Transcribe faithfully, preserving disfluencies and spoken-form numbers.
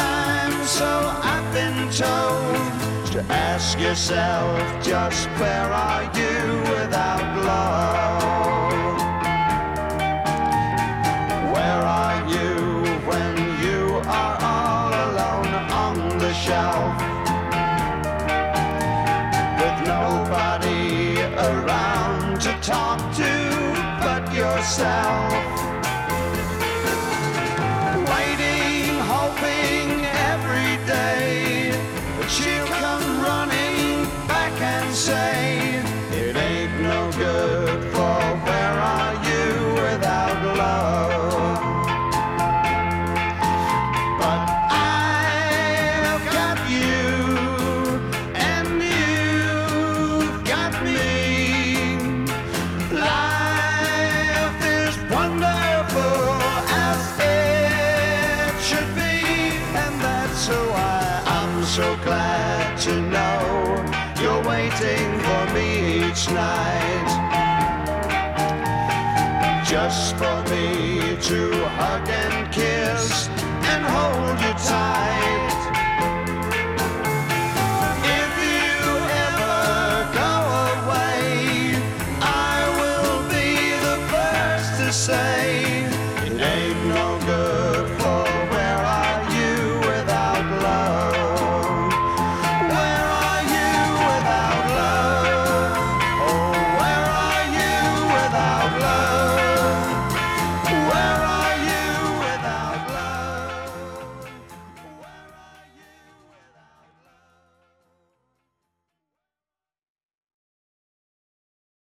time, so I've been told to ask yourself, just where are you without love? Where are you when you are all alone on the shelf, with nobody around to talk to but yourself? Waiting, hoping every day that she'll come running back and say, it ain't no good, for where are you without love? But I've got you, and you've got me. Life is wonderful as it should be, and that's why I'm so glad to know you're waiting for me each night, just for me to hug and kiss and hold you tight.